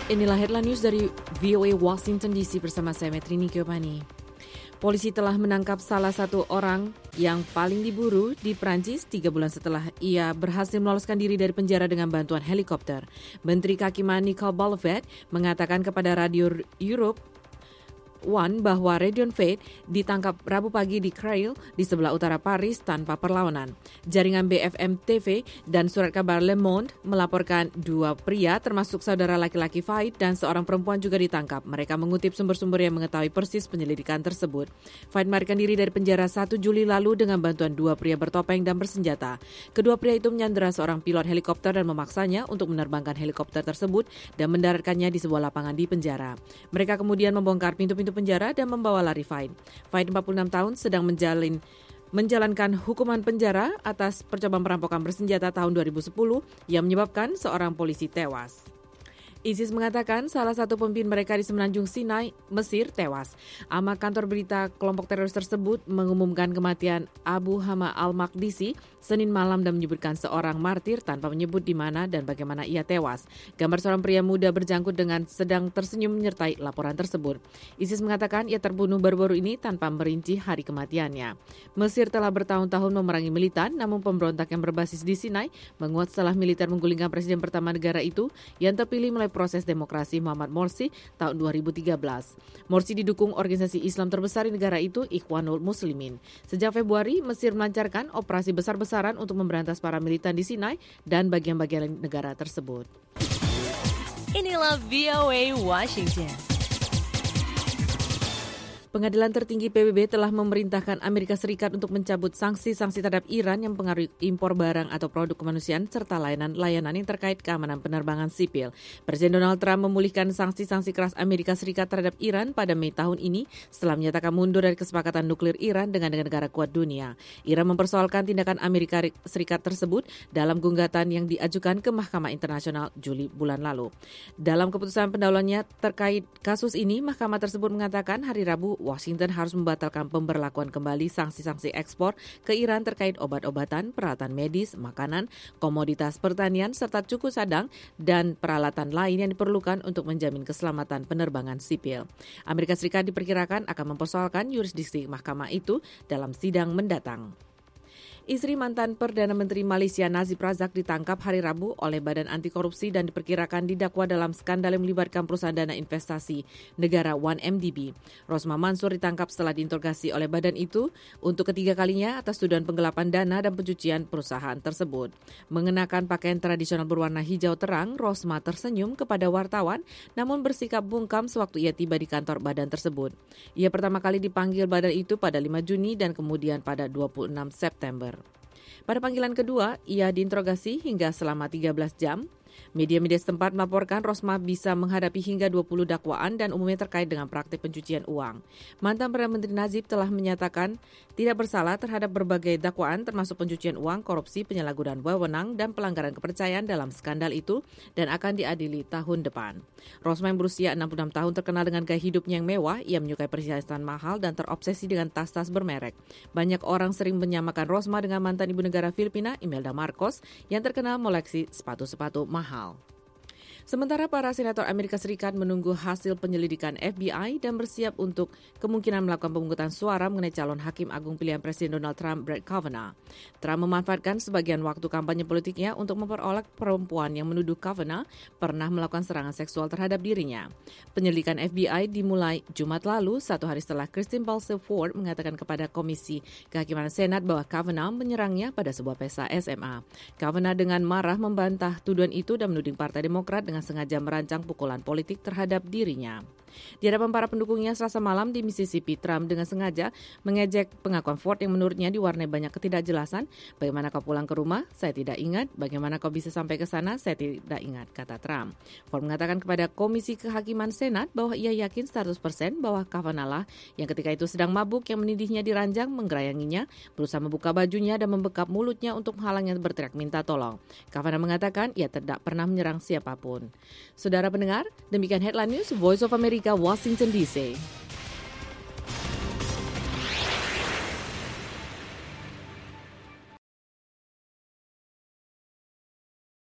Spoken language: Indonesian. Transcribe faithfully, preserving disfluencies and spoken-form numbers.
Inilah headline news dari V O A Washington D C bersama saya Metrini Giovanni. Polisi telah menangkap salah satu orang yang paling diburu di Prancis tiga bulan setelah ia berhasil meloloskan diri dari penjara dengan bantuan helikopter. Menteri Kehakiman Nicole Belloubet mengatakan kepada Radio Europe One bahwa Radion Fate ditangkap Rabu pagi di Creil di sebelah utara Paris tanpa perlawanan. Jaringan B F M T V dan surat kabar Le Monde melaporkan dua pria termasuk saudara laki-laki Fate dan seorang perempuan juga ditangkap. Mereka mengutip sumber-sumber yang mengetahui persis penyelidikan tersebut. Fate melarikan diri dari penjara satu Juli lalu dengan bantuan dua pria bertopeng dan bersenjata. Kedua pria itu menyandera seorang pilot helikopter dan memaksanya untuk menerbangkan helikopter tersebut dan mendaratkannya di sebuah lapangan di penjara. Mereka kemudian membongkar pintu-pintu penjara dan membawa lari Fate. Fate empat puluh enam tahun sedang menjalin, menjalankan hukuman penjara atas percobaan perampokan bersenjata tahun dua ribu sepuluh yang menyebabkan seorang polisi tewas. ISIS mengatakan salah satu pemimpin mereka di Semenanjung Sinai, Mesir, tewas. Ama kantor berita kelompok teroris tersebut mengumumkan kematian Abu Hama al-Maqdisi Senin malam dan menyebutkan seorang martir tanpa menyebut di mana dan bagaimana ia tewas. Gambar seorang pria muda berjangkut dengan sedang tersenyum menyertai laporan tersebut. ISIS mengatakan ia terbunuh baru-baru ini tanpa merinci hari kematiannya. Mesir telah bertahun-tahun memerangi militan, namun pemberontak yang berbasis di Sinai menguat setelah militer menggulingkan presiden pertama negara itu yang terpilih melalui proses demokrasi Muhammad Morsi tahun dua ribu tiga belas. Morsi didukung organisasi Islam terbesar di negara itu, Ikhwanul Muslimin. Sejak Februari, Mesir melancarkan operasi besar-besaran untuk memberantas para militan di Sinai dan bagian-bagian negara tersebut. Inilah V O A Washington. Pengadilan tertinggi P B B telah memerintahkan Amerika Serikat untuk mencabut sanksi-sanksi terhadap Iran yang mempengaruhi impor barang atau produk kemanusiaan serta layanan-layanan yang terkait keamanan penerbangan sipil. Presiden Donald Trump memulihkan sanksi-sanksi keras Amerika Serikat terhadap Iran pada Mei tahun ini setelah menyatakan mundur dari kesepakatan nuklir Iran dengan negara kuat dunia. Iran mempersoalkan tindakan Amerika Serikat tersebut dalam gugatan yang diajukan ke Mahkamah Internasional Juli bulan lalu. Dalam keputusan pendahuluannya terkait kasus ini, Mahkamah tersebut mengatakan hari Rabu Washington harus membatalkan pemberlakuan kembali sanksi-sanksi ekspor ke Iran terkait obat-obatan, peralatan medis, makanan, komoditas pertanian, serta cukup sadang dan peralatan lain yang diperlukan untuk menjamin keselamatan penerbangan sipil. Amerika Serikat diperkirakan akan mempersoalkan yurisdiksi mahkamah itu dalam sidang mendatang. Istri mantan Perdana Menteri Malaysia Nazib Razak ditangkap hari Rabu oleh Badan Anti Korupsi dan diperkirakan didakwa dalam skandal yang melibatkan perusahaan dana investasi negara satu M D B. Rosmah Mansur ditangkap setelah diinterogasi oleh badan itu untuk ketiga kalinya atas tuduhan penggelapan dana dan pencucian perusahaan tersebut. Mengenakan pakaian tradisional berwarna hijau terang, Rosmah tersenyum kepada wartawan namun bersikap bungkam sewaktu ia tiba di kantor badan tersebut. Ia pertama kali dipanggil badan itu pada lima Juni dan kemudian pada dua puluh enam September. Pada panggilan kedua, ia diinterogasi hingga selama tiga belas jam. Media-media setempat melaporkan Rosmah bisa menghadapi hingga dua puluh dakwaan dan umumnya terkait dengan praktik pencucian uang. Mantan Perdana Menteri Nazib telah menyatakan tidak bersalah terhadap berbagai dakwaan termasuk pencucian uang, korupsi, penyalahgunaan wewenang, dan pelanggaran kepercayaan dalam skandal itu dan akan diadili tahun depan. Rosmah yang berusia enam puluh enam tahun terkenal dengan gaya hidupnya yang mewah, ia menyukai perhiasan mahal dan terobsesi dengan tas-tas bermerek. Banyak orang sering menyamakan Rosmah dengan mantan ibu negara Filipina, Imelda Marcos, yang terkenal mengoleksi sepatu-sepatu mahal. Sementara para senator Amerika Serikat menunggu hasil penyelidikan F B I dan bersiap untuk kemungkinan melakukan pemungutan suara mengenai calon hakim agung pilihan Presiden Donald Trump, Brett Kavanaugh. Trump memanfaatkan sebagian waktu kampanye politiknya untuk memperoleh perempuan yang menuduh Kavanaugh pernah melakukan serangan seksual terhadap dirinya. Penyelidikan F B I dimulai Jumat lalu, satu hari setelah Christine Blasey Ford mengatakan kepada Komisi Kehakiman Senat bahwa Kavanaugh menyerangnya pada sebuah pesta S M A. Kavanaugh dengan marah membantah tuduhan itu dan menuding Partai Demokrat dengan sengaja merancang pukulan politik terhadap dirinya. Di hadapan para pendukungnya Selasa malam di Mississippi, Trump dengan sengaja mengejek pengakuan Ford yang menurutnya diwarnai banyak ketidakjelasan. Bagaimana kau pulang ke rumah? Saya tidak ingat. Bagaimana kau bisa sampai ke sana? Saya tidak ingat, kata Trump. Ford mengatakan kepada Komisi Kehakiman Senat bahwa ia yakin seratus persen bahwa Kavanaugh lah yang ketika itu sedang mabuk yang menindihnya di ranjang, menggerayanginya, berusaha membuka bajunya dan membekap mulutnya untuk menghalangnya berteriak minta tolong. Kavanaugh mengatakan ia tidak pernah menyerang siapapun. Saudara pendengar, demikian Headline News, Voice of America, Washington D C.